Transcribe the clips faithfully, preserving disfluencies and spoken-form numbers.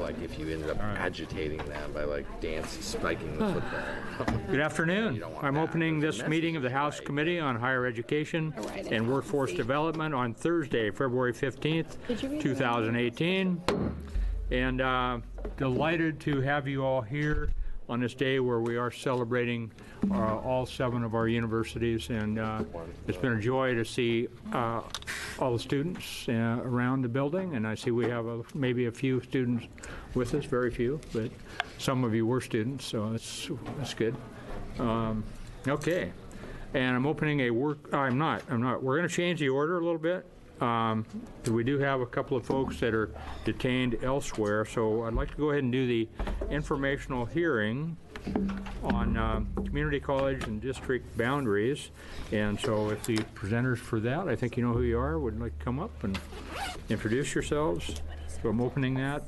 like if you ended up right. agitating them by like dance spiking the football. Good afternoon. You don't want I'm that. opening Those this meeting of the messages, House right? Committee on Higher Education right, and I Workforce see. Development on Thursday, February fifteenth, Did you read two thousand eighteen. And uh, delighted to have you all here on this day where we are celebrating uh, all seven of our universities. And uh, it's been a joy to see uh, all the students uh, around the building. And I see we have a, maybe a few students with us, very few, but some of you were students, so that's, that's good. Um, okay. And I'm opening a work, I'm not, I'm not. We're going to change the order a little bit. Um, we do have a couple of folks that are detained elsewhere, so I'd like to go ahead and do the informational hearing on um, community college and district boundaries. And so if the presenters for that, I think you know who you are, would like to come up and introduce yourselves. So I'm opening that.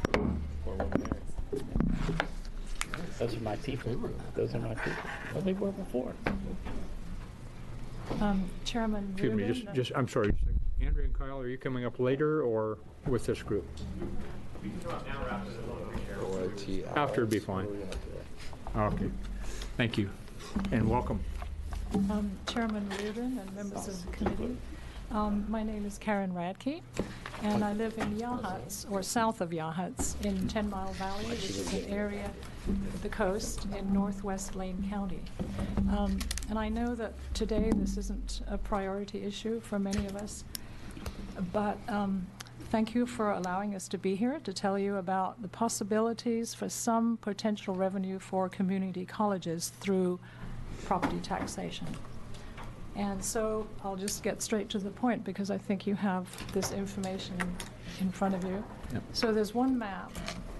Those are my people. Those are my people. Well, they were before. Um, Chairman Excuse me, Rubin, just, just, I'm sorry, Andrea and Kyle, are you coming up later or with this group? After would be fine. Okay, thank you, and welcome. um, Chairman Rubin and members of the committee. Um, my name is Karen Radke, and I live in Yachats, or south of Yachats, in Ten Mile Valley, which is an area of the coast in northwest Lane County. Um, and I know that today this isn't a priority issue for many of us, but um, thank you for allowing us to be here to tell you about the possibilities for some potential revenue for community colleges through property taxation. And so I'll just get straight to the point because I think you have this information in, in front of you. Yep. So there's one map.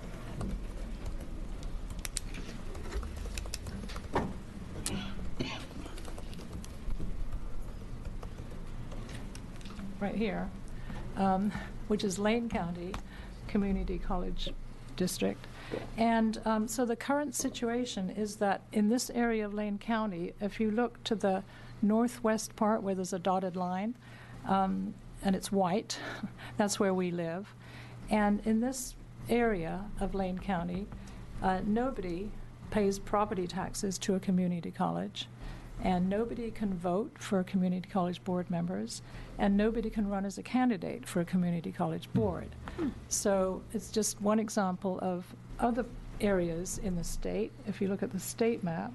Right here, um, which is Lane County Community College District. And um, so the current situation is that in this area of Lane County, if you look to the northwest part where there's a dotted line, um, and it's white, that's where we live. And in this area of Lane County, uh, nobody pays property taxes to a community college, and nobody can vote for community college board members, and nobody can run as a candidate for a community college board. So it's just one example of other areas in the state. If you look at the state map,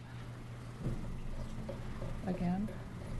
again,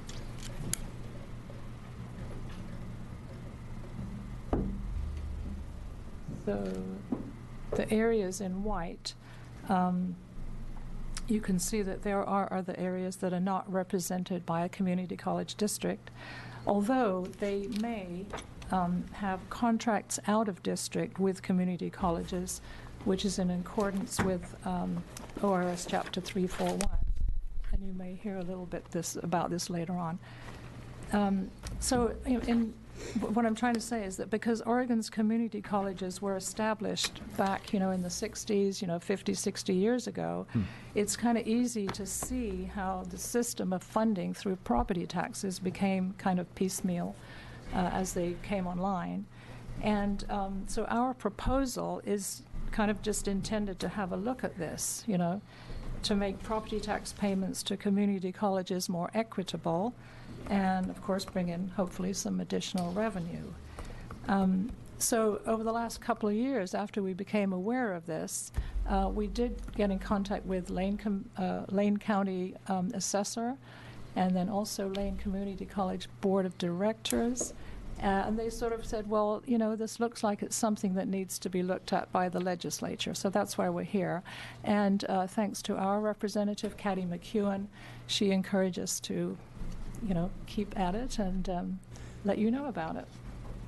so the areas in white, um, you can see that there are other areas that are not represented by a community college district, although they may um, have contracts out of district with community colleges, which is in accordance with um, O R S Chapter three forty-one. And you may hear a little bit this about this later on. Um, so in, in what I'm trying to say is that because Oregon's community colleges were established back, you know, in the sixties, you know, fifty, sixty years ago, hmm. it's kind of easy to see how the system of funding through property taxes became kind of piecemeal uh, as they came online. And um, so our proposal is kind of just intended to have a look at this, you know, to make property tax payments to community colleges more equitable, and of course bring in hopefully some additional revenue. Um, so over the last couple of years after we became aware of this, uh, we did get in contact with Lane, Com uh, Lane County um, Assessor, and then also Lane Community College Board of Directors. Uh, and they sort of said, well, you know, this looks like it's something that needs to be looked at by the legislature. So that's why we're here. And uh, thanks to our representative, Katty McEwen, she encouraged us to, you know, keep at it and um, let you know about it.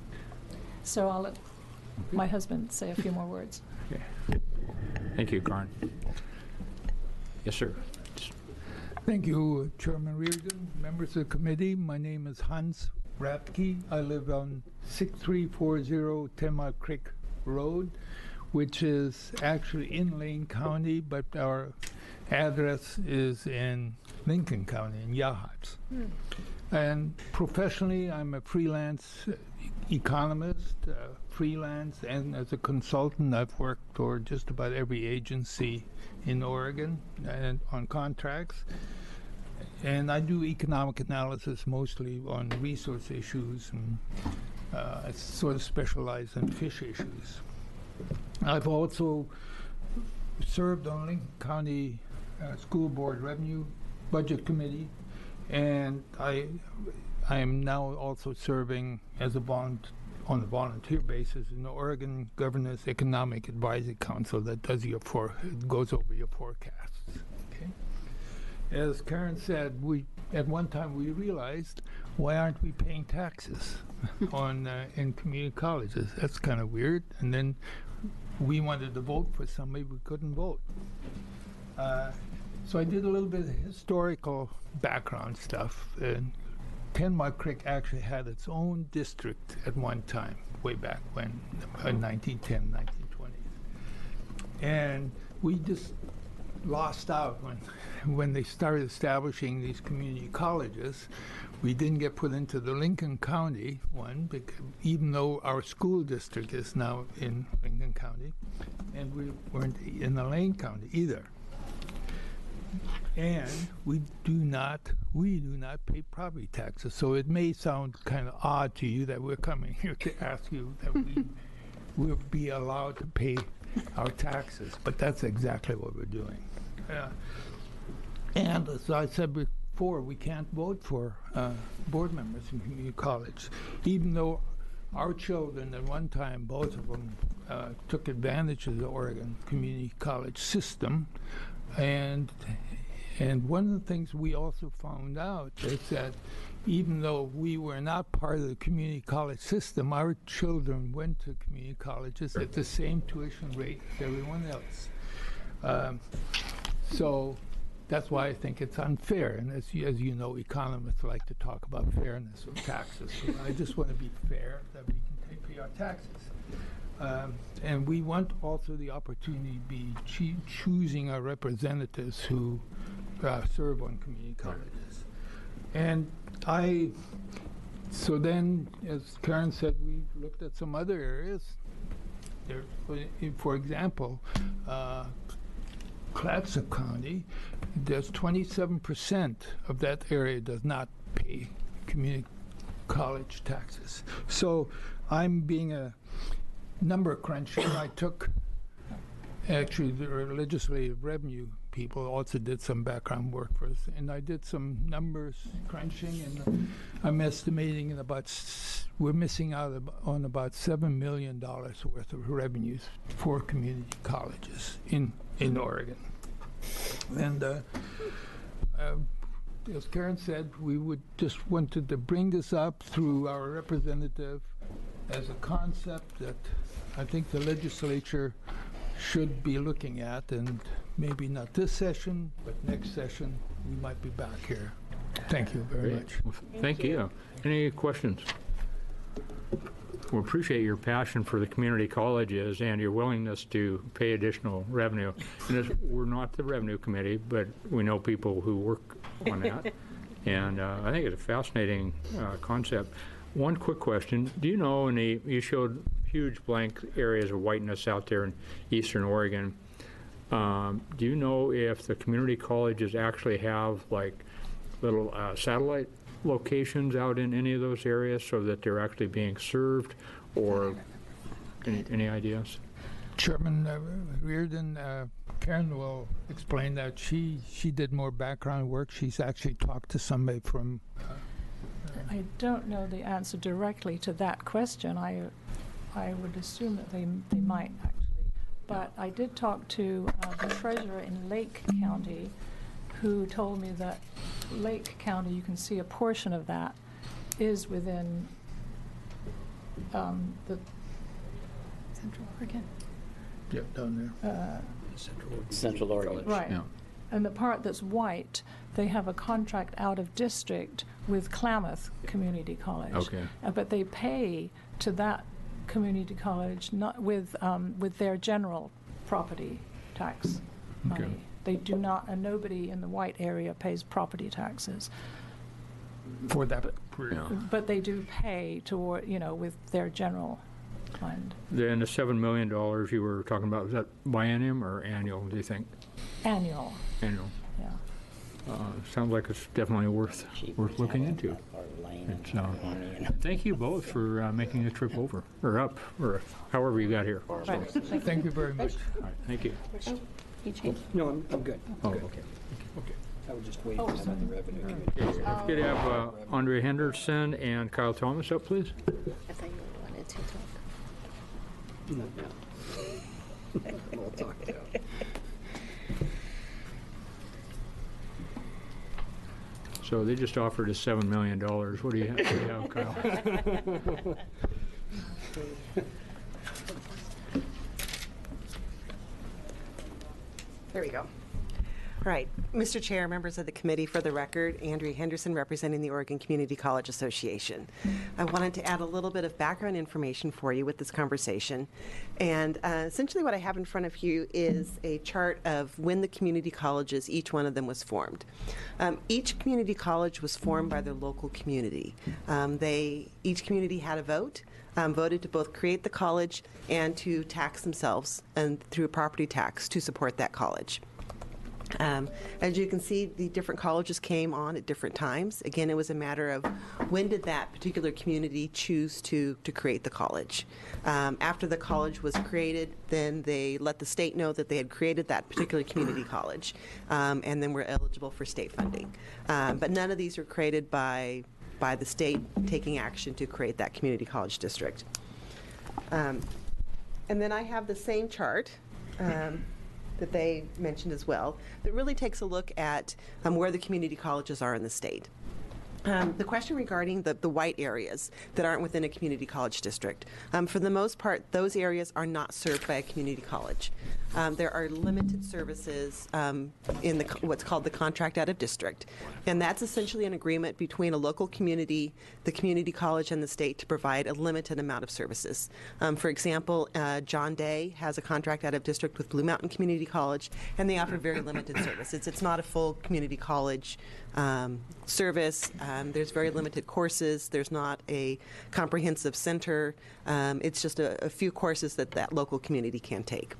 So I'll let my husband say a few more words. Okay. Thank you, Karen. Yes, sir. Thank you, Chairman Reardon, members of the committee. My name is Hans Radke. I live on six three four zero Ten Mile Creek Road, which is actually in Lane County, but our address is in Lincoln County, in Yachats. Mm. And professionally, I'm a freelance economist, uh, freelance, and as a consultant, I've worked for just about every agency in Oregon and on contracts. And I do economic analysis mostly on resource issues, and uh, I sort of specialize in fish issues. I've also served on Lincoln County uh, School Board Revenue Budget Committee, and I I am now also serving as a bond on a volunteer basis in the Oregon Governor's Economic Advisory Council that does your for it goes over your forecasts. Okay. As Karen said, we at one time we realized, why aren't we paying taxes on uh, in community colleges? That's kind of weird. And then we wanted to vote for somebody, we couldn't vote. Uh, so I did a little bit of historical background stuff. And Tenmark Creek actually had its own district at one time, way back when, in nineteen ten, nineteen twenties. And we just lost out when when they started establishing these community colleges. We didn't get put into the Lincoln County one, because even though our school district is now in Lincoln County, and we weren't in the Lane County either. And we do not we do not pay property taxes. So it may sound kind of odd to you that we're coming here to ask you that we will be allowed to pay our taxes, but that's exactly what we're doing. Uh, and as I said before, we can't vote for uh, board members in community college, even though our children at one time, both of them, uh, took advantage of the Oregon community college system. And and one of the things we also found out is that even though we were not part of the community college system, our children went to community colleges at the same tuition rate as everyone else. Um, so that's why I think it's unfair. And as you, as you know, economists like to talk about fairness of taxes. So I just want to be fair that we can take, pay our taxes. Um, and we want also the opportunity to be choo- choosing our representatives who uh, serve on community colleges. And I, so then, as Karen said, we looked at some other areas. There, for, for example, uh, Clatsop County, there's twenty-seven percent of that area does not pay community college taxes. So I'm being a number cruncher. I took, actually, the legislative revenue people also did some background work for us, and I did some numbers crunching, and I'm estimating in about, s- we're missing out ab- on about seven million dollars worth of revenues for community colleges in, in Oregon. And uh, uh, as Karen said, we would just wanted to bring this up through our representative as a concept that I think the legislature should be looking at, and maybe not this session, but next session, we might be back here. Thank you very Great. much. Well, Thank you. Any questions? We appreciate your passion for the community colleges and your willingness to pay additional revenue. And it's, we're not the revenue committee, but we know people who work on that. And uh, I think it's a fascinating uh, concept. One quick question. Do you know, and you showed huge blank areas of whiteness out there in eastern Oregon. Um, do you know if the community colleges actually have like little uh, satellite locations out in any of those areas so that they're actually being served, or any, any ideas? Chairman uh, Reardon, uh, Karen will explain that. She she did more background work. She's actually talked to somebody from. Uh, I don't know the answer directly to that question. I, I would assume that they they might actually, but I did talk to uh, the treasurer in Lake County, who told me that Lake County, you can see a portion of that is within um, the Central Oregon. yeah, down there. Uh, Central Oregon. right. Yeah. And the part that's white, they have a contract out of district with Klamath Community College. Okay. Uh, but they pay to that community college not with um, with their general property tax money. Okay. They do not, and nobody in the white area pays property taxes. For that Yeah. but they do pay toward, you know, with their general fund. Then the seven million dollars you were talking about, is that biennium or annual, do you think? Annual, Annual. yeah. Uh, Sounds like it's definitely worth, worth looking into. It's, uh, Thank you both for uh, making the trip over, or up, or however you got here. All Right. Thank you. Thank you very much. right, thank you. He changed. No, I'm, I'm good. Oh, Good. okay. Okay. I was just waiting for the revenue committee. Okay, if you could have uh, Andre Henderson and Kyle Thomas up, please. I thought you wanted to talk. No, no. We'll talk now. So they just offered us seven million dollars. What do you have, what do you have, Kyle? There we go. All right. Mister Chair, members of the committee, for the record, Andrea Henderson representing the Oregon Community College Association. I wanted to add a little bit of background information for you with this conversation. And uh, essentially what I have in front of you is a chart of when the community colleges, each one of them was formed. Um, each community college was formed by their local community. Um, they, each community had a vote. Um, voted to both create the college and to tax themselves and through a property tax to support that college. Um, as you can see, the different colleges came on at different times. Again, it was a matter of when did that particular community choose to, to create the college. Um, after the college was created, then they let the state know that they had created that particular community college, um, and then were eligible for state funding. Um, but none of these were created by by the state taking action to create that community college district. Um, and then I have the same chart um, that they mentioned as well that really takes a look at um, where the community colleges are in the state. Um, the question regarding the, the white areas that aren't within a community college district. Um, for the most part, those areas are not served by a community college. Um, there are limited services um, in the, what's called the contract out of district. And that's essentially an agreement between a local community, the community college, and the state to provide a limited amount of services. Um, for example, uh, John Day has a contract out of district with Blue Mountain Community College, and they offer very limited services. It's not a full community college um, service. Um, there's very limited courses. There's not a comprehensive center. Um, it's just a, a few courses that that local community can take.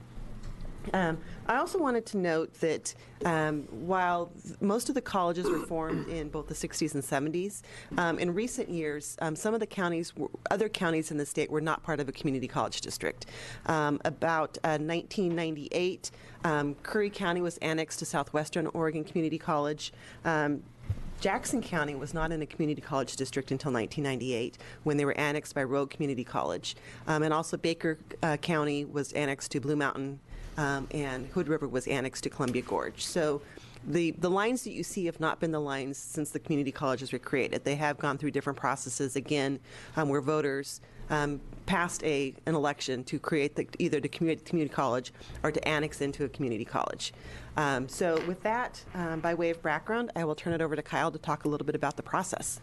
Um, I also wanted to note that um, while most of the colleges were formed in both the sixties and seventies, um, in recent years, um, some of the counties, were, other counties in the state were not part of a community college district. Um, about uh, nineteen ninety-eight, um, Curry County was annexed to Southwestern Oregon Community College. Um, Jackson County was not in a community college district until nineteen ninety-eight when they were annexed by Rogue Community College. Um, and also Baker uh, County was annexed to Blue Mountain, um, and Hood River was annexed to Columbia Gorge. So the, the lines that you see have not been the lines since the community colleges were created. They have gone through different processes, again, um, where voters um, passed a, an election to create the, either the community, community college or to annex into a community college. Um, so with that, um, by way of background, I will turn it over to Kyle to talk a little bit about the process.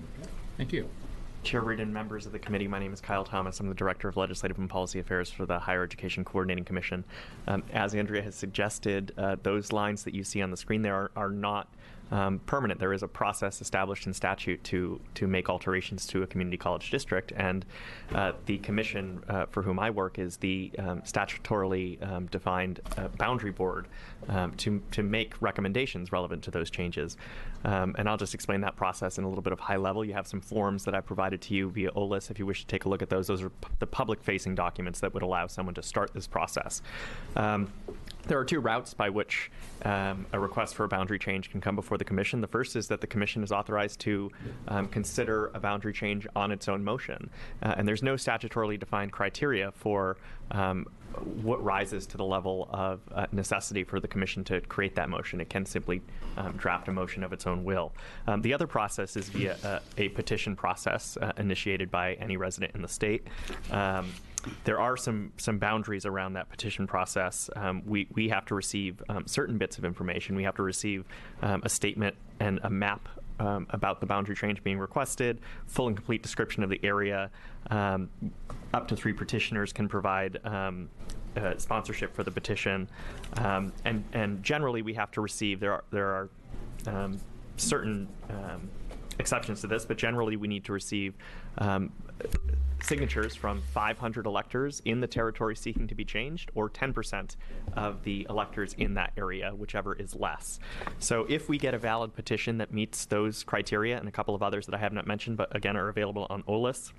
Thank you. Chair Reed and members of the committee, my name is Kyle Thomas. I'm the Director of Legislative and Policy Affairs for the Higher Education Coordinating Commission. Um, as Andrea has suggested, uh, those lines that you see on the screen there are, are not um, permanent. There is a process established in statute to to make alterations to a community college district, and uh, the commission uh, for whom I work is the um, statutorily um, defined uh, boundary board um, to to make recommendations relevant to those changes. Um, and I'll just explain that process in a little bit of high level. You have some forms that I provided to you via O L I S if you wish to take a look at those. Those are p- the public-facing documents that would allow someone to start this process. Um, There are two routes by which um, a request for a boundary change can come before the Commission. The first is that the Commission is authorized to um, consider a boundary change on its own motion. Uh, and there's no statutorily defined criteria for um, what rises to the level of uh, necessity for the Commission to create that motion. It can simply um, draft a motion of its own will. Um, the other process is via a, a petition process uh, initiated by any resident in the state. Um, There are some some boundaries around that petition process. Um, we, we have to receive um, certain bits of information. We have to receive um, a statement and a map um, about the boundary change being requested, full and complete description of the area. Um, up to three petitioners can provide um, uh, sponsorship for the petition. Um, and, and generally we have to receive, there are, there are um, certain um, exceptions to this, but generally we need to receive um, signatures from five hundred electors in the territory seeking to be changed, or ten percent of the electors in that area, whichever is less. So if we get a valid petition that meets those criteria, and a couple of others that I have not mentioned, but again are available on O L I S,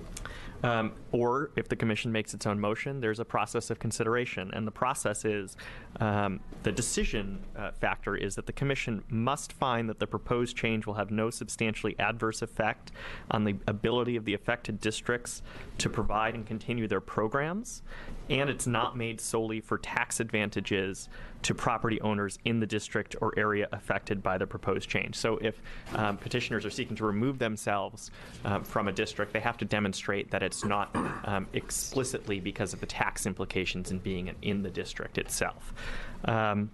Um, or if the commission makes its own motion, there's a process of consideration. And the process is, um, the decision uh, factor is that the commission must find that the proposed change will have no substantially adverse effect on the ability of the affected districts to provide and continue their programs, and it's not made solely for tax advantages to property owners in the district or area affected by the proposed change. So if um, petitioners are seeking to remove themselves um, from a district, they have to demonstrate that it's not um, explicitly because of the tax implications in being in the district itself. Um,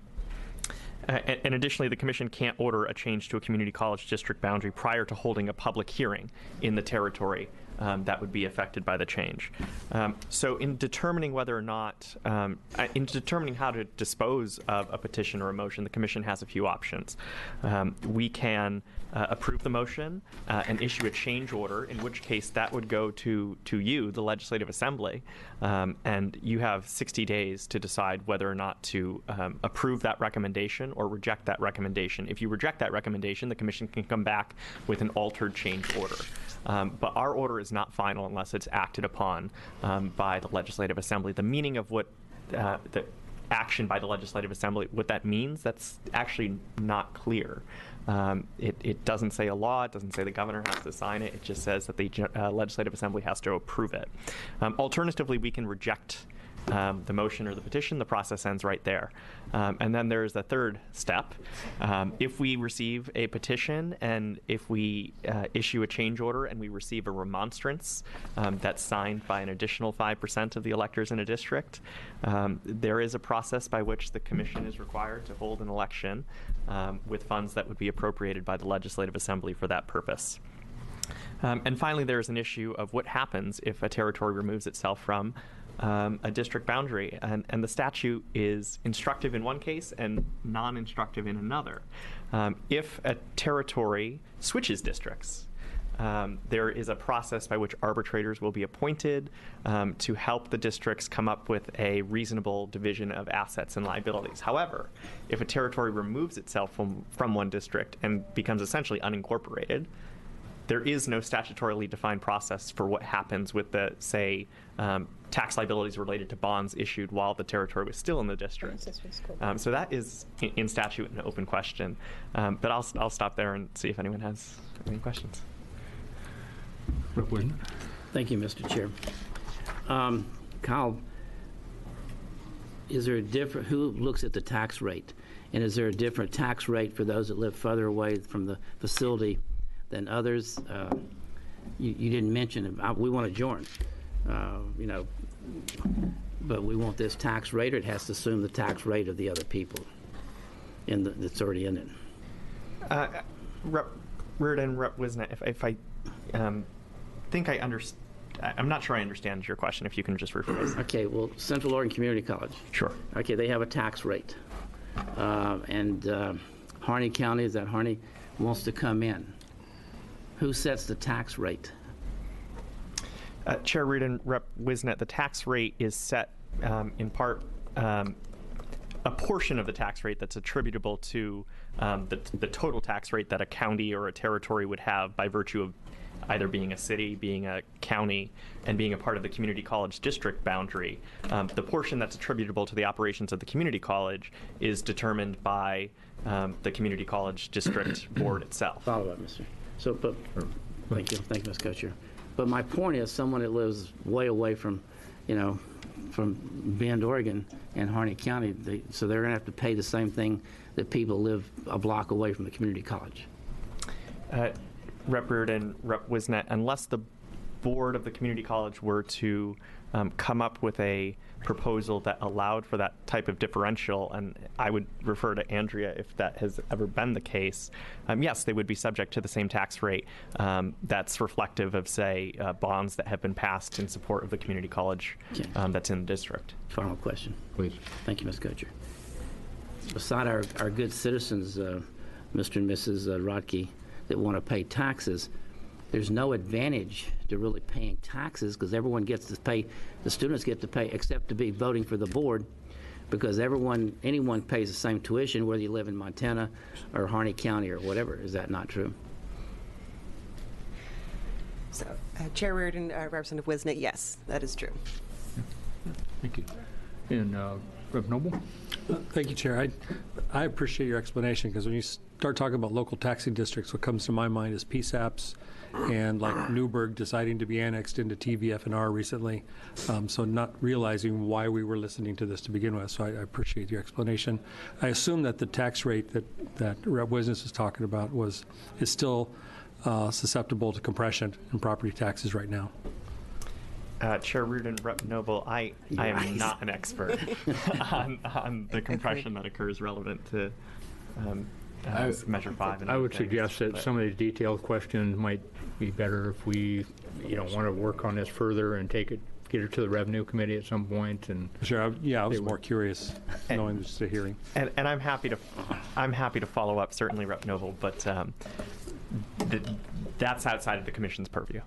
And, and additionally, the commission can't order a change to a community college district boundary prior to holding a public hearing in the territory um, that would be affected by the change. Um, so in determining whether or not, um, in determining how to dispose of a petition or a motion, the commission has a few options. Um, we can uh, approve the motion uh, and issue a change order, in which case that would go to, to you, the Legislative Assembly, um, and you have sixty days to decide whether or not to um, approve that recommendation or reject that recommendation. If you reject that recommendation, the commission can come back with an altered change order. Um, but our order is not final unless it's acted upon um, by the Legislative Assembly. The meaning of what uh, the action by the Legislative Assembly, what that means, that's actually not clear. Um, it, it doesn't say a law, it doesn't say the governor has to sign it, it just says that the uh, Legislative Assembly has to approve it. Um, alternatively, we can reject Um, the motion or the petition. The process ends right there. Um, and then there's a third step. Um, if we receive a petition and if we uh, issue a change order and we receive a remonstrance um, that's signed by an additional five percent of the electors in a district, um, there is a process by which the commission is required to hold an election um, with funds that would be appropriated by the Legislative Assembly for that purpose. Um, and finally, there's an issue of what happens if a territory removes itself from Um, a district boundary, and, and the statute is instructive in one case and non-instructive in another. Um, if a territory switches districts, um, there is a process by which arbitrators will be appointed um, to help the districts come up with a reasonable division of assets and liabilities. However, if a territory removes itself from, from one district and becomes essentially unincorporated, there is no statutorily defined process for what happens with the, say, um, tax liabilities related to bonds issued while the territory was still in the district. Um, so that is in, in statute an open question. Um, but I'll, I'll stop there and see if anyone has any questions. Thank you, Mister Chair. Um, Kyle, is there a different, who looks at the tax rate? And is there a different tax rate for those that live further away from the facility than others? Uh, you, you didn't mention it. I, we want to join, uh, you know, but we want this tax rate, or it has to assume the tax rate of the other people in the, that's already in it. Uh, Rep Reardon, Rep Wisnet, if, if I um, think I understand, I'm not sure I understand your question, if you can just rephrase. Okay, well, Central Oregon Community College. Sure. Okay, they have a tax rate. Uh, and uh, Harney County, is that Harney, wants to come in. Who sets the tax rate? Uh, Chair Reardon, Rep Wisnet, the tax rate is set um, in part, um, a portion of the tax rate that's attributable to um, the, the total tax rate that a county or a territory would have by virtue of either being a city, being a county, and being a part of the community college district boundary. Um, the portion that's attributable to the operations of the community college is determined by um, the community college district board itself. Follow up, Mister So, but, thank you, thank you, Miz Co-Chair. But my point is, someone that lives way away from, you know, from Bend, Oregon, and Harney County, they, so they're going to have to pay the same thing that people live a block away from the community college. Uh, Rep Reardon, Rep Wisnet, unless the board of the community college were to um, come up with a proposal that allowed for that type of differential, and I would refer to Andrea if that has ever been the case, um, yes, they would be subject to the same tax rate um, that's reflective of, say, uh, bonds that have been passed in support of the community college okay. um, that's in the district. Final question. Please. Thank you, Miz Co-Chair. Beside our, our good citizens, uh, Mister and Missus Uh, Rodkey, that want to pay taxes, there's no advantage to really paying taxes because everyone gets to pay, the students get to pay except to be voting for the board, because everyone, anyone pays the same tuition whether you live in Montana or Harney County or whatever. Is that not true? So, uh, Chair Reardon, uh, Representative Wisnick, yes, that is true. Thank you. And uh, Representative Noble? Uh, Thank you, Chair. I, I appreciate your explanation, because when you start talking about local taxing districts, what comes to my mind is P SAPs and like Newburgh deciding to be annexed into T V F N R recently. Um, so not realizing why we were listening to this to begin with. So I, I appreciate your explanation. I assume that the tax rate that, that Rep Wisnick was talking about was is still uh, susceptible to compression in property taxes right now. Uh, Chair Reardon, Rep Noble, I, I am not an expert on, on the compression that occurs relevant to um, uh, I- Measure Five. And I other would things, suggest that but- some of these detailed questions might be better if we, you know, want to work on this further and take it, get it to the Revenue Committee at some point, and Sure. I, yeah, I was They more would- curious knowing this is a hearing. And, and I'm happy to, I'm happy to follow up, certainly, Rep Noble, but um, th- that's outside of the Commission's purview.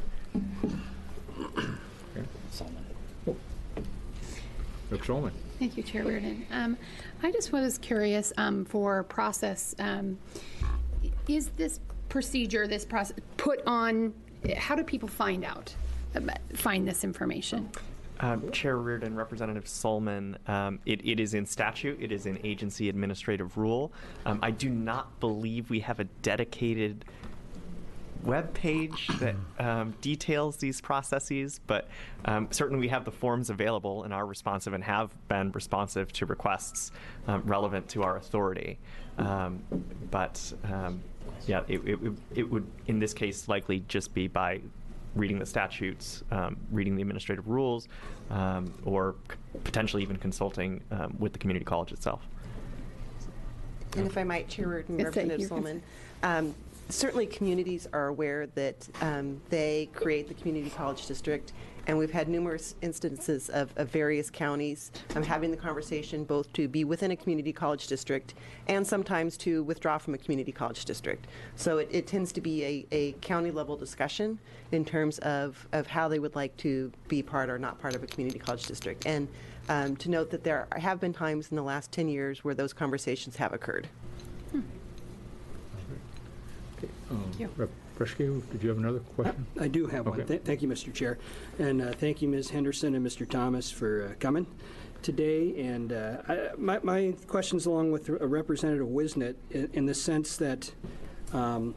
Rep Solomon. Thank you, Chair Reardon. Um, I just was curious um, for process. Um, is this procedure, this process, put on? How do people find out, about- find this information? Um, Chair Reardon, Representative Solomon, um, it, it is in statute. It is in agency administrative rule. Um, I do not believe we have a dedicated web page that um, details these processes, but um, certainly we have the forms available and are responsive and have been responsive to requests um, relevant to our authority. Um, but um, yeah, it, it, it would in this case likely just be by reading the statutes, um, reading the administrative rules, um, or c- potentially even consulting um, with the community college itself. And if I might, Chair Reardon, Yes, thank Representative you. Solomon, um, certainly communities are aware that um, they create the community college district, and we've had numerous instances of, of various counties um, having the conversation both to be within a community college district and sometimes to withdraw from a community college district. So it, it tends to be a, a county level discussion in terms of, of how they would like to be part or not part of a community college district. And um, to note that there have been times in the last ten years where those conversations have occurred. Thank you. Rep Preschke, did you have another question? I do have one. Okay. Th- Thank you, Mister Chair. And uh, thank you, Miz Henderson and Mister Thomas, for uh, coming today. And uh, I, my, my question's along with uh, Representative Wisnick in, in the sense that um,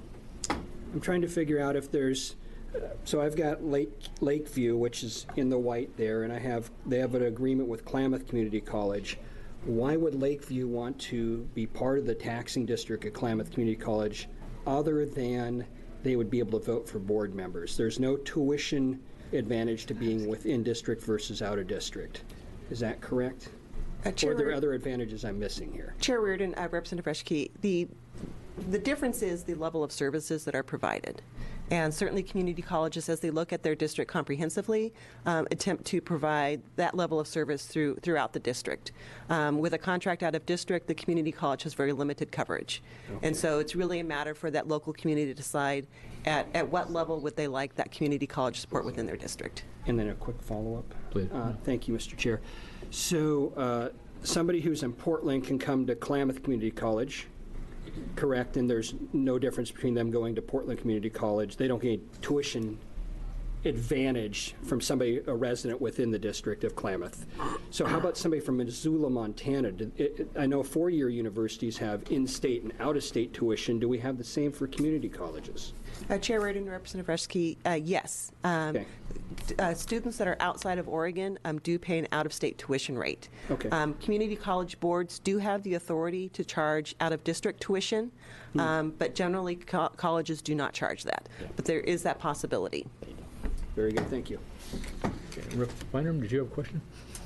I'm trying to figure out if there's, uh, so I've got Lake Lakeview, which is in the white there, and I have, they have an agreement with Klamath Community College. Why would Lakeview want to be part of the taxing district at Klamath Community College other than they would be able to vote for board members? There's no tuition advantage to being within district versus out of district. Is that correct? Uh, Or Chair are there Reardon- other advantages I'm missing here? Chair Reardon, uh, Representative Reschke, the the difference is the level of services that are provided. And certainly community colleges, as they look at their district comprehensively, um, attempt to provide that level of service through throughout the district. Um, with a contract out of district, the community college has very limited coverage. And so it's really a matter for that local community to decide at, at what level would they like that community college support within their district. And then a quick follow-up. Please. Uh, Thank you, Mister Chair. So uh, somebody who's in Portland can come to Klamath Community College, correct? And there's no difference between them going to Portland Community College. They don't get tuition advantage from somebody, a resident within the district of Klamath. So how about somebody from Missoula, Montana? Did- it- it- I know four-year universities have in-state and out-of-state tuition. Do we have the same for community colleges? Uh, Chair Reardon, Representative Reschke, uh, yes. Um, Okay. t- uh, students that are outside of Oregon um, do pay an out-of-state tuition rate. Okay. Um, community college boards do have the authority to charge out-of-district tuition, um, but generally co- colleges do not charge that. But there is that possibility. Very good, thank you. Okay. Rep Bynum, did you have a question?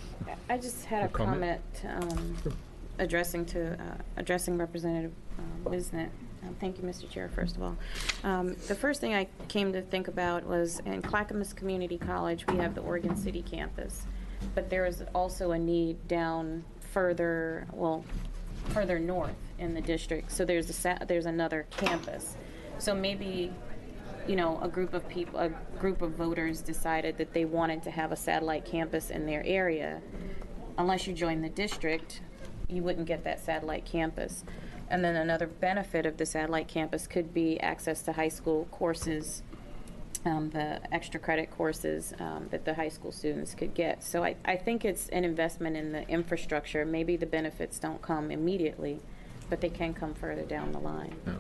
I just had a A comment? comment um, addressing to uh, addressing Representative uh, Wisnick. Um, thank you, Mister Chair, first of all. Um, the first thing I came to think about was in Clackamas Community College, we have the Oregon City campus, but there is also a need down further, well, further north in the district. So there's a sa- there's another campus. So maybe, you know, a group of people, a group of voters decided that they wanted to have a satellite campus in their area. Unless you join the district, you wouldn't get that satellite campus. And then another benefit of the satellite campus could be access to high school courses, um, the extra credit courses um, that the high school students could get. So I, I think it's an investment in the infrastructure. Maybe the benefits don't come immediately, but they can come further down the line. Yeah.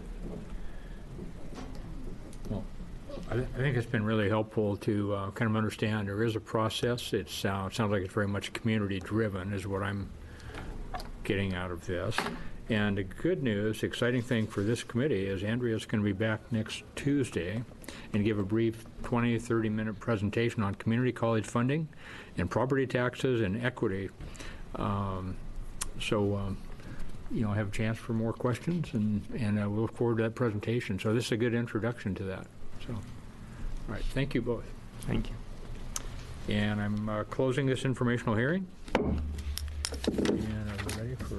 Well, I, th- I think it's been really helpful to uh, kind of understand there is a process. It's, uh, it sounds like it's very much community-driven is what I'm getting out of this. And the good news, exciting thing for this committee is Andrea's going to be back next Tuesday and give a brief twenty, thirty minute presentation on community college funding and property taxes and equity. Um, so, um, you know, have a chance for more questions, and, and uh, we'll look forward to that presentation. So this is a good introduction to that. So, all right, thank you both. Thank you. And I'm uh, closing this informational hearing. And are we ready for?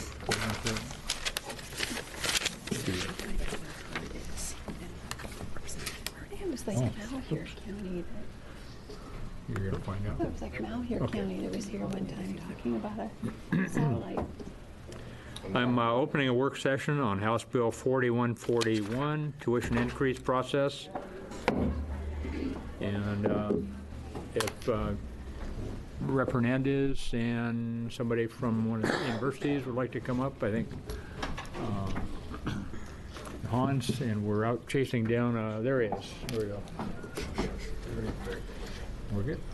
It was like Oh. Malheur County. You're going to find out. It was like Malheur Okay. County that was here one time talking about a satellite. I'm uh, opening a work session on House Bill forty-one forty-one, tuition increase process. And uh, if uh, Rep Hernandez and somebody from one of the universities would like to come up, I think uh, Hans, and we're out chasing down, uh, there he is. There we go. We're good.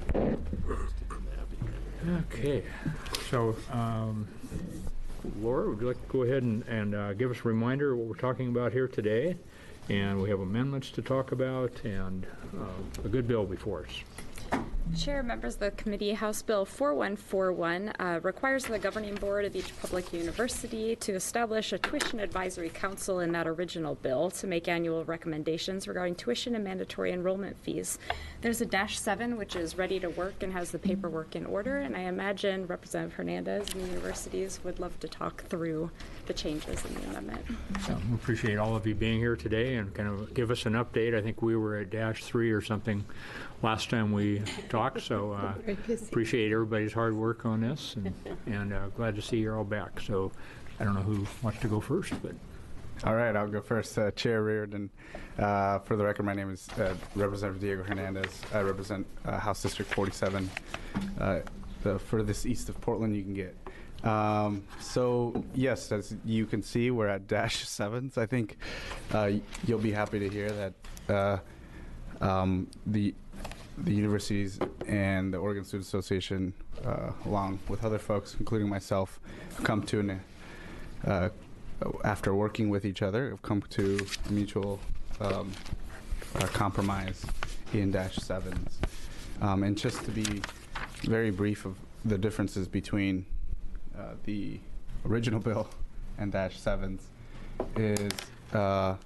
Okay, so um, Laura, would you like to go ahead and, and uh, give us a reminder of what we're talking about here today? And we have amendments to talk about and uh, a good bill before us. Chair, members of the committee, House Bill forty-one forty-one uh, requires the governing board of each public university to establish a tuition advisory council in that original bill to make annual recommendations regarding tuition and mandatory enrollment fees. There's a dash seven, which is ready to work and has the paperwork in order, and I imagine Representative Hernandez and the universities would love to talk through the changes in the amendment. So we appreciate all of you being here today and kind of give us an update. I think we were at dash three or something last time we talked, so uh, appreciate everybody's hard work on this, and, and uh, glad to see you're all back. So I don't know who wants to go first, but. All right, I'll go first. Uh, Chair Reardon, uh, for the record, my name is uh, Representative Diego Hernandez. I represent uh, House District forty-seven, uh, the furthest east of Portland you can get. Um, so, yes, as you can see, we're at dash sevens. I think uh, you'll be happy to hear that uh, um, the the universities and the Oregon Student Association, uh, along with other folks, including myself, have come to an uh, after working with each other, have come to a mutual um, uh, compromise in dash sevens. Um, and just to be very brief of the differences between uh, the original bill and dash sevens is uh,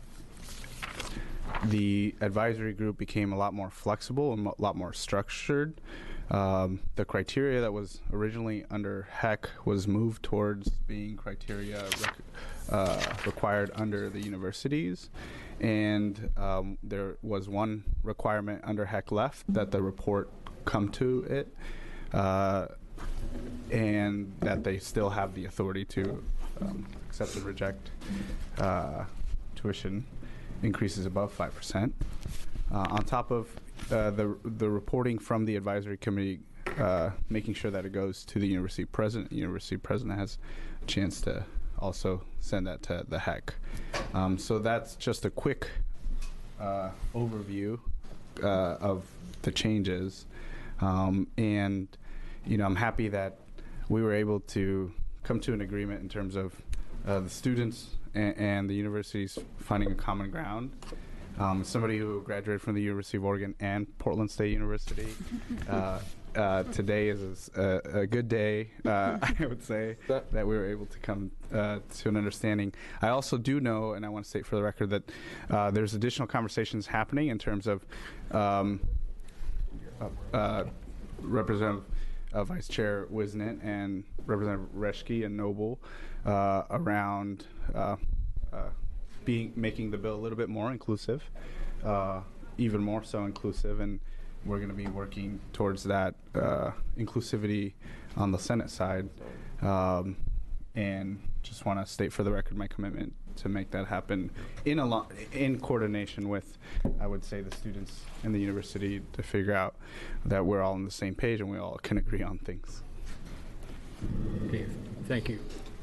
the advisory group became a lot more flexible and a lot more structured. Um, the criteria that was originally under H E C was moved towards being criteria rec uh, required under the universities, and um, there was one requirement under H E C left, that the report come to it, uh, and that they still have the authority to um, accept and reject uh, tuition increases above five percent. Uh, on top of uh, the the reporting from the advisory committee, uh, making sure that it goes to the university president. The university president has a chance to also send that to the H E C. Um, so that's just a quick uh, overview uh, of the changes. Um, and, you know, I'm happy that we were able to come to an agreement in terms of uh, the students and, and the universities finding a common ground. Um, somebody who graduated from the University of Oregon and Portland State University, uh, uh, today is a, a good day, uh, I would say, that we were able to come uh, to an understanding. I also do know, and I want to state for the record, that uh, there's additional conversations happening in terms of um, uh, uh, Representative uh, Vice Chair Wisnett and Representative Reschke and Noble uh, around uh, uh, being making the bill a little bit more inclusive, uh, even more so inclusive, and we're going to be working towards that uh, inclusivity on the Senate side. Um, and just want to state for the record my commitment to make that happen in a lo- in coordination with, I would say, the students and the university, to figure out that we're all on the same page and we all can agree on things. Okay, thank you.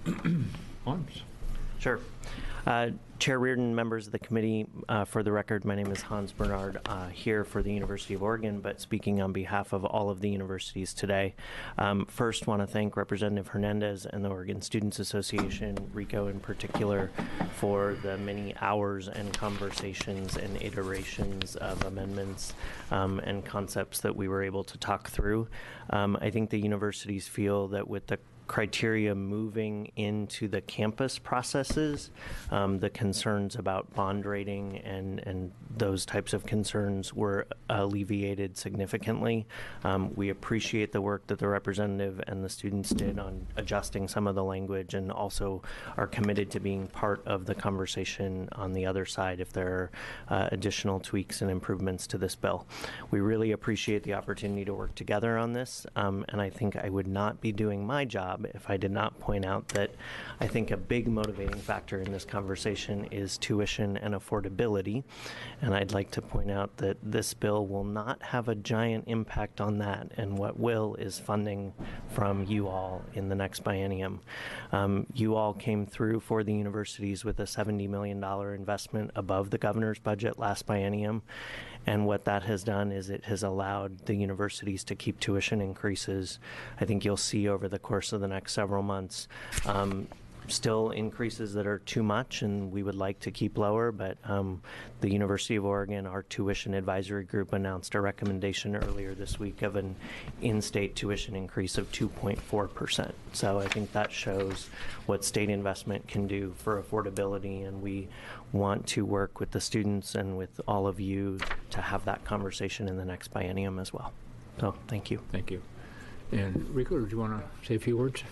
Hans? Sure. Uh, Chair Reardon, members of the committee, uh, for the record, my name is Hans Bernard, uh, here for the University of Oregon, but speaking on behalf of all of the universities today. Um, first, want to thank Representative Hernandez and the Oregon Students Association, RICO in particular, for the many hours and conversations and iterations of amendments um, and concepts that we were able to talk through. Um, I think the universities feel that with the criteria moving into the campus processes, um, the concerns about bond rating and, and those types of concerns were alleviated significantly. Um, we appreciate the work that the representative and the students did on adjusting some of the language, and also are committed to being part of the conversation on the other side if there are uh, additional tweaks and improvements to this bill. We really appreciate the opportunity to work together on this, um, and I think I would not be doing my job if I did not point out that I think a big motivating factor in this conversation is tuition and affordability. And I'd like to point out that this bill will not have a giant impact on that, and what will is funding from you all in the next biennium. Um, you all came through for the universities with a seventy million dollars investment above the governor's budget last biennium. And what that has done is it has allowed the universities to keep tuition increases. I think you'll see over the course of the next several months um, still increases that are too much and we would like to keep lower, but um, the University of Oregon, our tuition advisory group, announced a recommendation earlier this week of an in-state tuition increase of two point four percent. So I think that shows what state investment can do for affordability, and we want to work with the students and with all of you to have that conversation in the next biennium as well. So thank you. Thank you. And Rico, did you want to say a few words?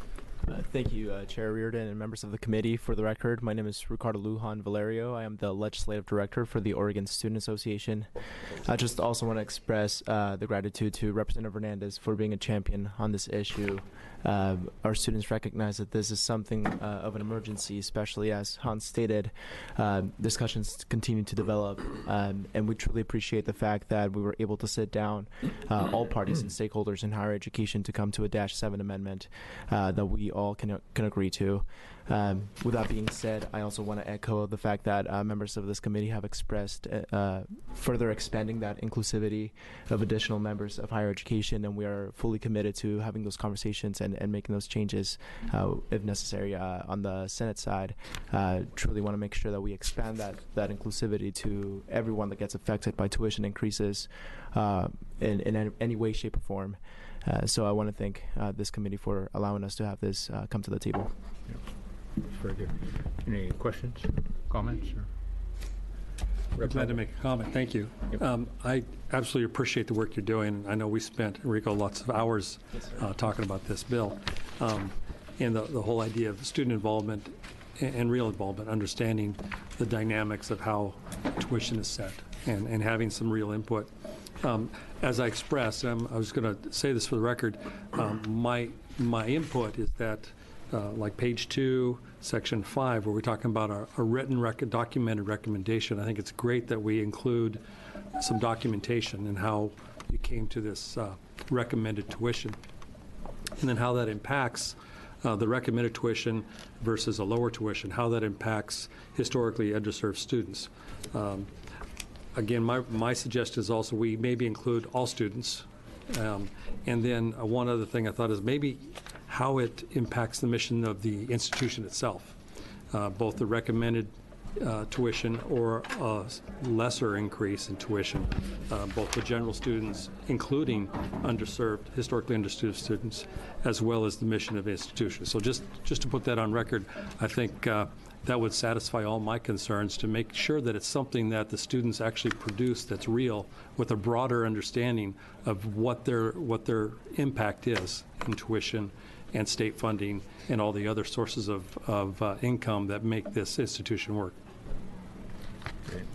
Uh, thank you, uh, Chair Reardon and members of the committee. For the record, my name is Ricardo Lujan Valerio. I am the Legislative Director for the Oregon Student Association. I just also want to express uh, the gratitude to Representative Hernandez for being a champion on this issue. Uh, our students recognize that this is something uh, of an emergency, especially as Hans stated, uh, discussions continue to develop, um, and we truly appreciate the fact that we were able to sit down, uh, all parties and stakeholders in higher education, to come to a Dash seven amendment uh, that we all can, can agree to. Um, with that being said, I also want to echo the fact that uh, members of this committee have expressed uh, further expanding that inclusivity of additional members of higher education, and we are fully committed to having those conversations and, and making those changes uh, if necessary. Uh, on the Senate side, uh, truly want to make sure that we expand that, that inclusivity to everyone that gets affected by tuition increases uh, in, in any way, shape, or form. Uh, so I want to thank uh, this committee for allowing us to have this uh, come to the table. Yep. Very good. Any questions, comments? Or? I'm glad to make a comment. Thank you. Yep. Um, I absolutely appreciate the work you're doing. I know we spent, Enrico, lots of hours uh, talking about this bill. Um, and the, the whole idea of student involvement and, and real involvement, understanding the dynamics of how tuition is set, and, and having some real input. Um, as I expressed, um, I was going to say this for the record, um, my, my input is that Uh, like page two, section five, where we're talking about a, a written, rec- documented recommendation. I think it's great that we include some documentation and how you came to this uh, recommended tuition, and then how that impacts uh, the recommended tuition versus a lower tuition, how that impacts historically underserved students. Um, again, my, my suggestion is also we maybe include all students. Um, and then uh, one other thing I thought is maybe how it impacts the mission of the institution itself, uh, both the recommended uh, tuition or a lesser increase in tuition, uh, both for general students, including underserved, historically underserved students, as well as the mission of the institution. So just, just to put that on record, I think uh, that would satisfy all my concerns, to make sure that it's something that the students actually produce that's real, with a broader understanding of what their, what their impact is in tuition and state funding and all the other sources of, of uh, income that make this institution work.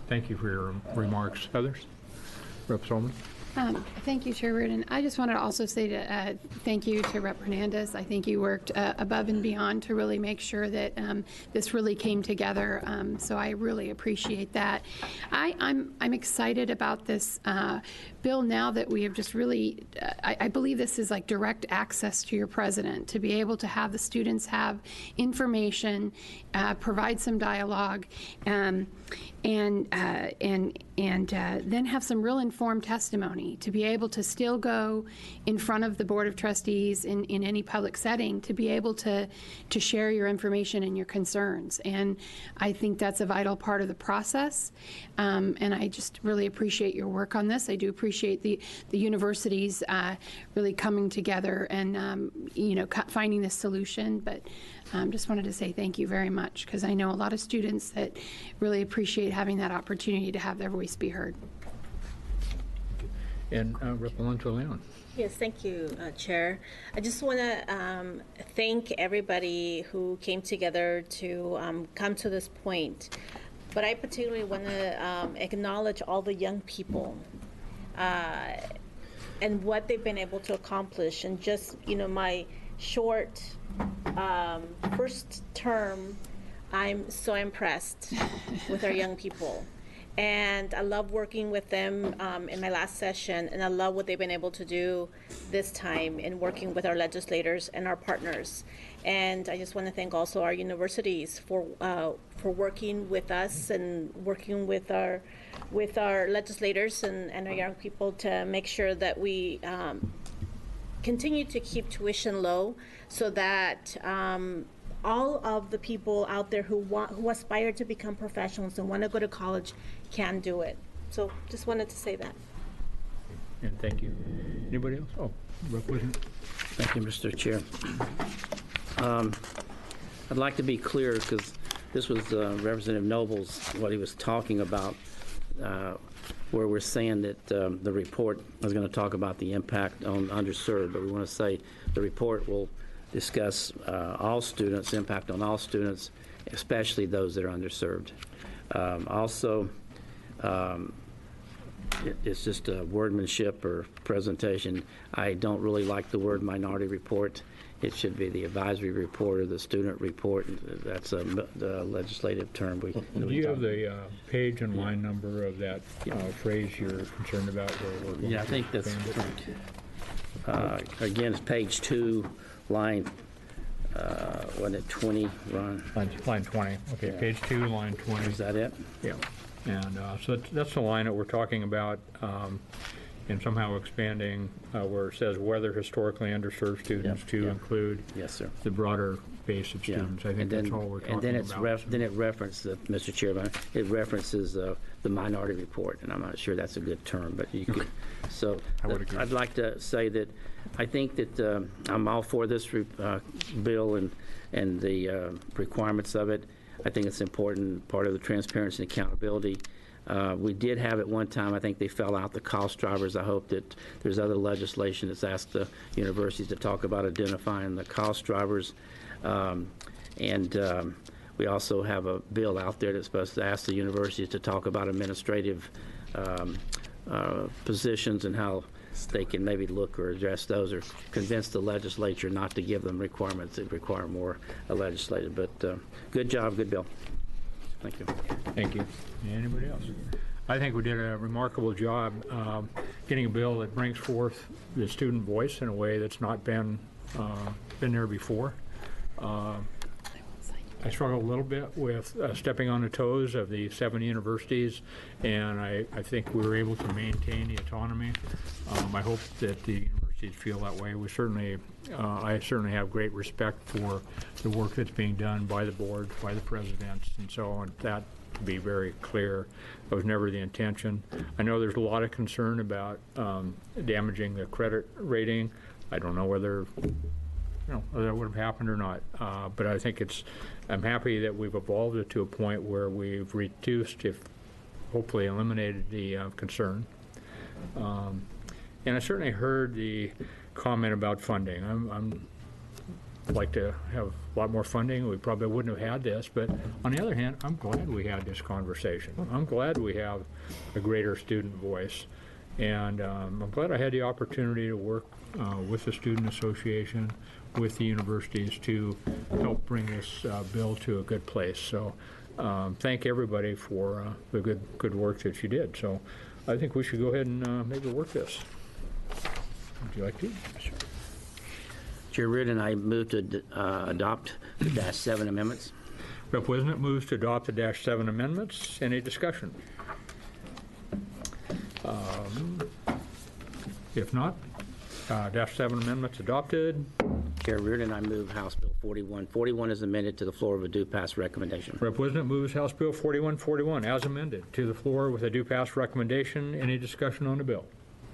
thank you for your remarks. Others? Representative Solomon? Um, Thank you, Chair Reardon. I just wanted to also say to uh, thank you to Representative Hernandez. I think you worked uh, above and beyond to really make sure that um, this really came together. Um, so I really appreciate that. I, I'm I'm excited about this uh, bill now that we have just really. Uh, I, I believe this is like direct access to your president to be able to have the students have information, uh, provide some dialogue, um, and uh, and and uh, then have some real informed testimony to be able to still go in front of the Board of Trustees in, in any public setting to be able to to share your information and your concerns. And I think that's a vital part of the process. Um, and I just really appreciate your work on this. I do appreciate the the universities uh, really coming together and um, you know finding this solution. But um, just wanted to say thank you very much, because I know a lot of students that really appreciate having that opportunity to have their voice be heard. And uh, Representative Leon. Yes, thank you, uh, Chair. I just want to um, thank everybody who came together to um, come to this point. But I particularly want to um, acknowledge all the young people uh, and what they've been able to accomplish. And just, you know, my short um, first term, I'm so impressed with our young people. And I love working with them um, in my last session, and I love what they've been able to do this time in working with our legislators and our partners. And I just want to thank also our universities for uh, for working with us and working with our with our legislators and, and our young people to make sure that we um, continue to keep tuition low, so that um, all of the people out there who want who aspire to become professionals and want to go to college can do it. So just wanted to say that. And thank you. Anybody else? Oh, Representative. Thank you, Mister Chair. Um, I'd like to be clear, because this was uh, Representative Noble's, what he was talking about, uh, where we're saying that um, the report is going to talk about the impact on underserved, but we want to say the report will discuss uh, all students, impact on all students, especially those that are underserved. Um, also, um, it, it's just a wordmanship or presentation. I don't really like the word minority report. It should be the advisory report or the student report. That's a, a legislative term. We, Do you have the uh, page and line number of that uh, phrase you're concerned about? Where we're yeah, I think that's uh, again, it's page two, line uh, what it twenty, Ron? Line, line twenty. Okay, yeah. Page two, line twenty. Is that it? Yeah. And uh, so that's, that's the line that we're talking about, um, and somehow expanding uh, where it says whether historically underserved students Yep, to yep. include Yes, sir. the broader base of Yeah. students. I think And then- that's all we're talking And then it's about. ref, then it references, uh, Mister Chairman, it references uh, the minority report, and I'm not sure that's a good term, but you could. So I would agree. I'd like to say that I think that um, I'm all for this re- uh, bill and and the uh, requirements of it. I think it's important, part of the transparency and accountability. Uh, we did have at one time, I think they fell out, the cost drivers. I hope that there's other legislation that's asked the universities to talk about identifying the cost drivers. Um, and um, we also have a bill out there that's supposed to ask the universities to talk about administrative um, uh, positions and how they can maybe look or address those, or convince the legislature not to give them requirements that require more uh, legislative. But uh, good job, good bill. Thank you. Thank you. Anybody else? I think we did a remarkable job um, getting a bill that brings forth the student voice in a way that's not been uh, been there before. Uh, I struggle a little bit with uh, stepping on the toes of the seven universities, and I, I think we were able to maintain the autonomy. Um, I hope that the universities feel that way. We certainly, uh, I certainly have great respect for the work that's being done by the board, by the presidents, and so on. That to be very clear, that was never the intention. I know there's a lot of concern about um, damaging the credit rating. I don't know whether you know, whether that would have happened or not. Uh, but I think it's, I'm happy that we've evolved it to a point where we've reduced, if hopefully eliminated the uh, concern. Um, and I certainly heard the comment about funding. I'm, I'm like to have a lot more funding. We probably wouldn't have had this, but on the other hand, I'm glad we had this conversation. I'm glad we have a greater student voice. And um, I'm glad I had the opportunity to work uh, with the Student Association, with the universities to help bring this uh, bill to a good place. So um, thank everybody for uh, the good good work that you did. So I think we should go ahead and uh, maybe work this. Would you like to? Sure. Chair Reardon, I move to uh, adopt the dash seven amendments. Rep Wisnet moves to adopt the dash seven amendments. Any discussion? Um, if not, uh, dash seven amendments adopted. Chair Reardon, I move House Bill forty-one forty-one is amended to the floor with a due pass recommendation. Rep Wisnet moves House Bill forty-one forty-one as amended to the floor with a due pass recommendation. Any discussion on the bill?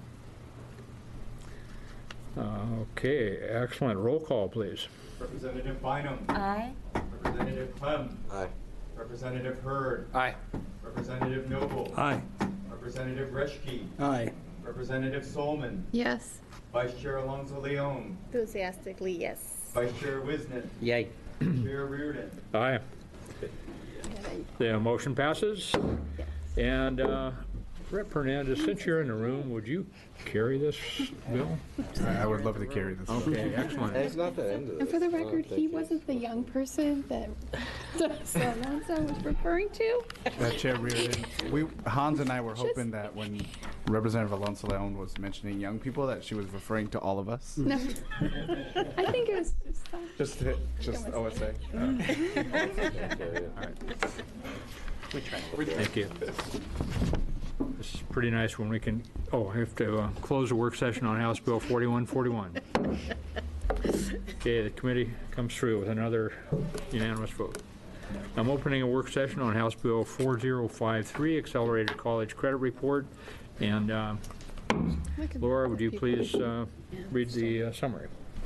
Uh, okay, excellent. Roll call, please. Representative Bynum. Aye. Representative Clem. Aye. Representative Hurd. Aye. Representative Noble. Aye. Representative Reschke. Aye. Representative Solman. Yes. Vice Chair Alonso Leon. Enthusiastically, yes. Vice Chair Wisnet. Yay. Chair Reardon. Aye. The motion passes. And uh, Rep Hernandez, since you're in the room, would you carry this bill? I would love to carry this. Okay, excellent. It's not that into this. And for the I don't record, think he it- wasn't the young person that Alonso was referring to. Uh, Chair Reardon, we, Hans and I were hoping that when Representative Alonso Leon was mentioning young people, that she was referring to all of us. No. I think it was just. uh, Just, to- just O S A. All right. Thank you. This is pretty nice when we can, oh, I have to uh, close the work session on House Bill forty-one forty-one. Okay, the committee comes through with another unanimous vote. I'm opening a work session on House Bill four oh five three, Accelerated College Credit Report. And uh, Laura, would you please uh, read the uh, summary?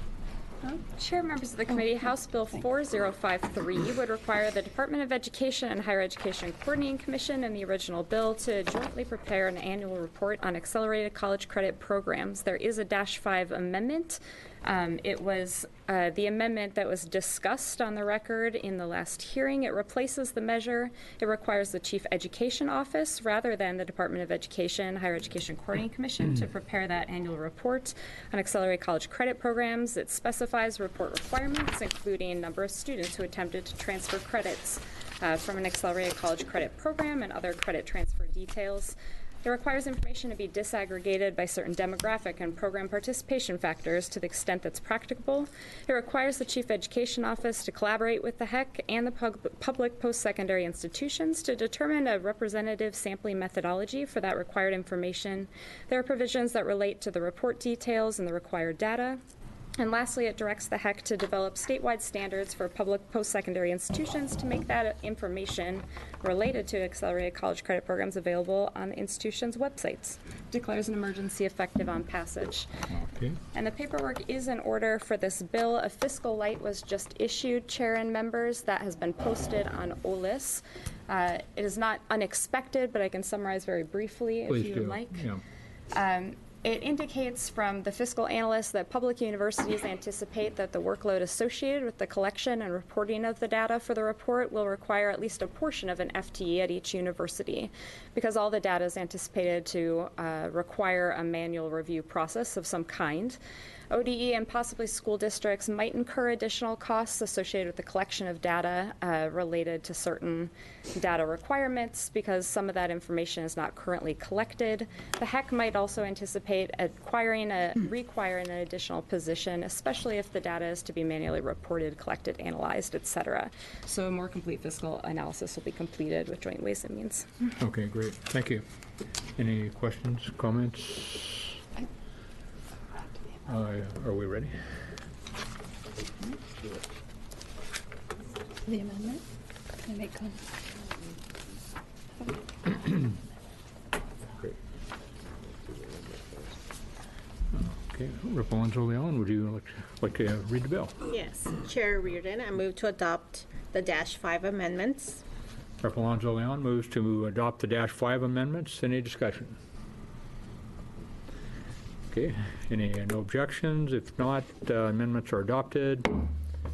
Chair, members of the committee, House Bill four oh five three would require the Department of Education and Higher Education Coordinating Commission and the original bill to jointly prepare an annual report on accelerated college credit programs. There is a dash five amendment. Um, it was uh, the amendment that was discussed on the record in the last hearing. It replaces the measure. It requires the Chief Education Office rather than the Department of Education, Higher Education Coordinating Commission to prepare that annual report on accelerated college credit programs. It specifies report requirements, including number of students who attempted to transfer credits uh, from an accelerated college credit program and other credit transfer details. It requires information to be disaggregated by certain demographic and program participation factors to the extent that's practicable. It requires the Chief Education Office to collaborate with the H E C and the pub public post-secondary institutions to determine a representative sampling methodology for that required information. There are provisions that relate to the report details and the required data. And lastly, it directs the H E C to develop statewide standards for public post-secondary institutions to make that information related to accelerated college credit programs available on the institution's websites. Declares an emergency effective on passage. Okay. And the paperwork is in order for this bill. A fiscal light was just issued, Chair and members. That has been posted on O L I S. Uh, it is not unexpected, but I can summarize very briefly Please if you do. would like. Yeah. Um, It indicates from the fiscal analyst that public universities anticipate that the workload associated with the collection and reporting of the data for the report will require at least a portion of an F T E at each university, because all the data is anticipated to uh, require a manual review process of some kind. O D E and possibly school districts might incur additional costs associated with the collection of data uh, related to certain data requirements, because some of that information is not currently collected. The H E C might also anticipate acquiring a, requiring an additional position, especially if the data is to be manually reported, collected, analyzed, et cetera. So a more complete fiscal analysis will be completed with Joint Ways and Means. Okay, great. Thank you. Any questions, comments? Uh, are we ready? The amendment? Can I make comments? Great. Okay, Rep Alonso Leon, would you like to, like to uh, read the bill? Yes. Chair Reardon, I move to adopt the dash five amendments. Rep Alonso Leon moves to adopt the dash five amendments. Any discussion? Okay, any, no objections? If not, uh, amendments are adopted.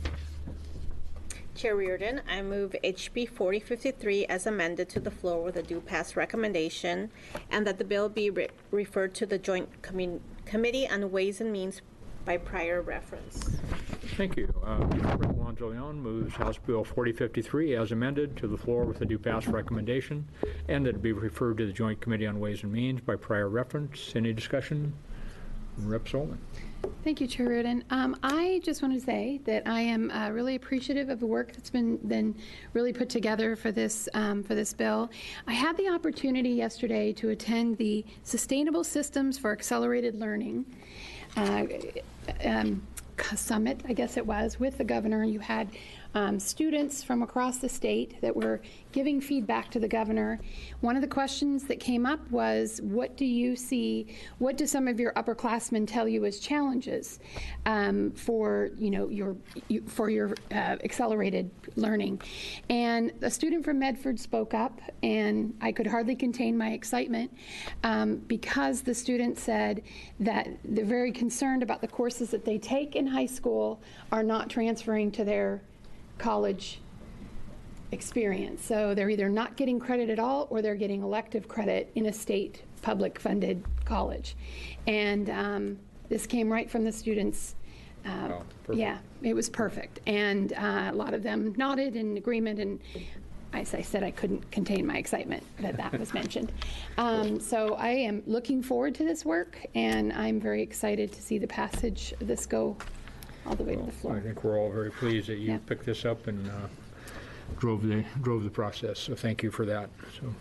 Chair Reardon, I move H B forty fifty-three as amended to the floor with a due pass recommendation, and that the bill be re- referred to the Joint Commun- Committee on Ways and Means by prior reference. Thank you. Uh, Member Alonzo Leon moves House Bill forty fifty-three as amended to the floor with a due pass recommendation, and that it be referred to the Joint Committee on Ways and Means by prior reference. Any discussion? Rep Solomon. Thank you, Chair Reardon. Um, I just want to say that I am uh, really appreciative of the work that's been been really put together for this um, for this bill. I had the opportunity yesterday to attend the Sustainable Systems for Accelerated Learning uh, um, summit, I guess it was, with the governor. You had um, students from across the state that were giving feedback to the governor. One of the questions that came up was, what do you see, what do some of your upperclassmen tell you as challenges um, for, you know, your, you, for your uh, accelerated learning? And a student from Medford spoke up, and I could hardly contain my excitement um, because the student said that they're very concerned about the courses that they take in high school are not transferring to their college experience. So they're either not getting credit at all, or they're getting elective credit in a state public funded college. And um, this came right from the students. Uh, Wow, perfect. yeah, it was perfect. And uh, a lot of them nodded in agreement, and as I said, I couldn't contain my excitement that that was mentioned. Um, so I am looking forward to this work, and I'm very excited to see the passage of this go all the way to the floor. I think we're all very pleased that you Yeah. picked this up and uh, drove the drove the process. So thank you for that. So,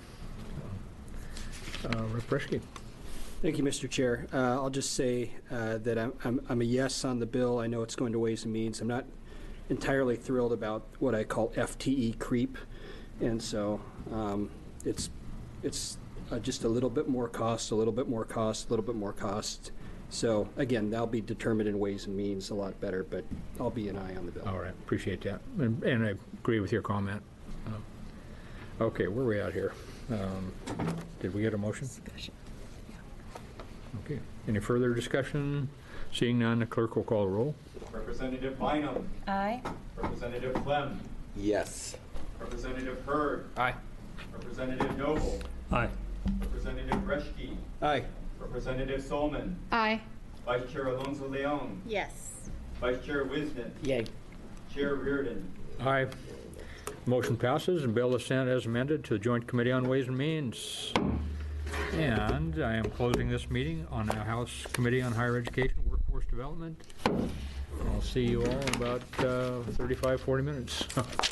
uh, Rep Reschke. Thank you, Mister Chair. Uh, I'll just say uh, that I'm, I'm, I'm a yes on the bill. I know it's going to Ways and Means. I'm not entirely thrilled about what I call F T E creep, and so um, it's it's uh, just a little bit more cost, a little bit more cost, a little bit more cost. So again, that'll be determined in Ways and Means a lot better, but I'll be an eye on the bill. All right, appreciate that, and, and I agree with your comment. Uh, okay, where are we at here? Um, did we get a motion? Okay. Any further discussion? Seeing none, the clerk will call the roll. Representative Bynum. Aye. Representative Clem. Yes. Representative Hurd. Aye. Representative Noble. Aye. Representative Reschke. Aye. Representative Solomon. Aye. Vice Chair Alonso Leon. Yes. Vice Chair Wisnett. Yay. Chair Reardon. Aye. Motion passes, and bill is sent as amended to the Joint Committee on Ways and Means. And I am closing this meeting on the House Committee on Higher Education and Workforce Development. I'll see you all in about uh, thirty-five, forty minutes.